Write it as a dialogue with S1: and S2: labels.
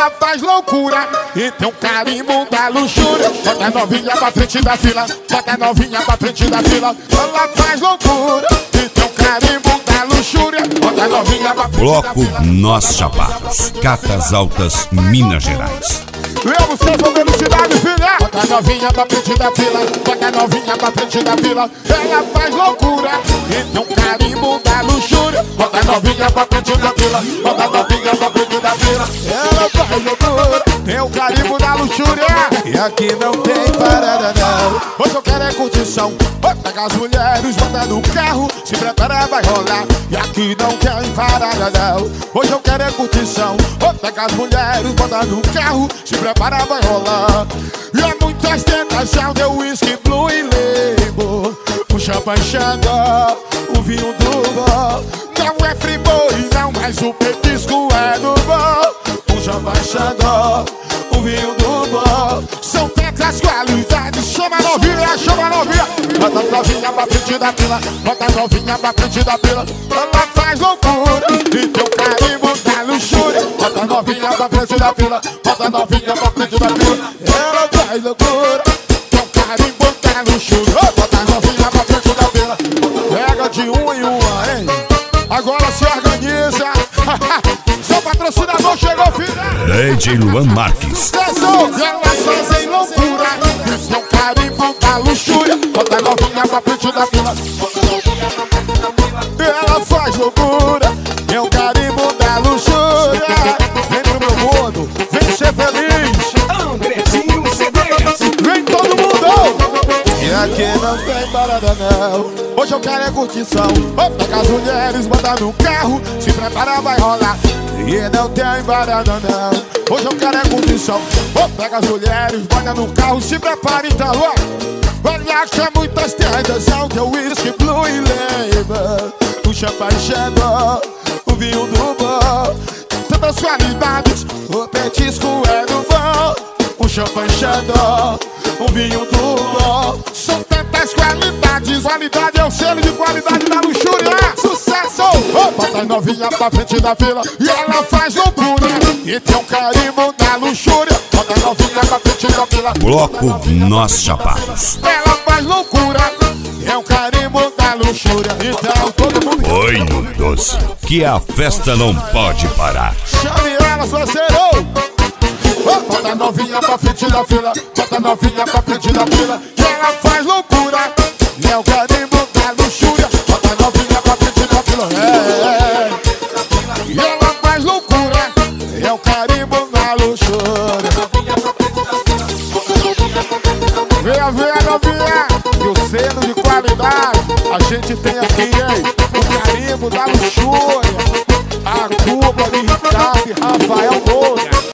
S1: ela faz loucura e tem um carimbo da luxúria. Bota a novinha pra frente da fila, bota a novinha pra frente da fila. Ela faz loucura e tem um carimbo da luxúria. Bota a novinha pra frente
S2: Bloco
S1: da fila.
S2: Nós Chapados, Catas Altas, Minas Gerais.
S1: Eu busquei essa velocidade, filha. Bota a novinha pra frente da fila, bota a novinha pra frente da fila. Ela faz loucura e tem um carimbo da luxúria. Bota a novinha pra frente da fila, bota a novinha pra frente da fila. Ela faz loucura, tem o carimbo da luxúria. E aqui não tem parada não. Hoje eu quero é curtição. Pega as mulheres, bota no carro, se prepara, vai rolar. E aqui não tem parada não. Hoje eu quero é curtição. Pega as mulheres, bota no carro, se prepara, vai rolar. E é muita ostentação, deu whisky, blue e label. O champanhe Xandó, o vinho do bom. Não é friboi, não, mas o petisco é do bom. O champanhe Xandó, o vinho do bom. São tantas qualidades, chama a novinha, chama a novinha. Bota a novinha pra frente da fila, bota a novinha pra frente da fila. Ela faz loucura e tem um carimbo da luxúria. Bota a novinha pra frente da fila, bota a novinha pra frente da fila. Ela faz loucura, tem um carimbo da luxúria. Bota a novinha pra frente da fila. Pega de uma em uma, hein? Agora se organiza. Seu patrocinador chegou, filha.
S2: DJ Luan Marques.
S1: Elas fazem loucura, isso é um carimbo da luxúria. Bota a novinha pra frente da fila. Ela faz loucura, é um carimbo da luxúria. Vem pro meu mundo, vem ser feliz.
S3: Andrezinho CDs.
S1: Vem todo mundo. E aqui não tem parada não. Hoje eu quero é curtição. Pega as mulheres, bota no carro, se prepara, vai rolar. E não tem parada não. Hoje eu quero é curtição. Pega as mulheres, bota no carro, se prepara então. Olha que é muitas tendas, é o whisky, blue e label. O champanhe Xandó, o vinho do bom. Tantas qualidades, o petisco é do bom. O champanhe Xandó, o vinho do bom. São tantas qualidades, qualidade é o selo de qualidade da luxúria. Sucesso! Bota a novinha pra frente da fila e ela faz loucura e tem um carimbo da luxúria. Bota a novinha pra frente da fila.
S2: Bloco Nós Chapados.
S1: Ela faz loucura, é um carimbo da luxúria. Então todo mundo
S2: Oi no doce, que a festa não pode parar.
S1: chame ela, parceiro. Bota a novinha pra frente da fila, bota a novinha pra frente da fila. E ela faz loucura, é o carimbo da luxúria. Bota a novinha pra frente da fila. E ela faz loucura, é o carimbo da luxúria. Venha ver, novinha, e o selo de qualidade a gente tem aqui, hein? O carimbo da luxúria. A Cuba de Ricardo e Rafael Moura.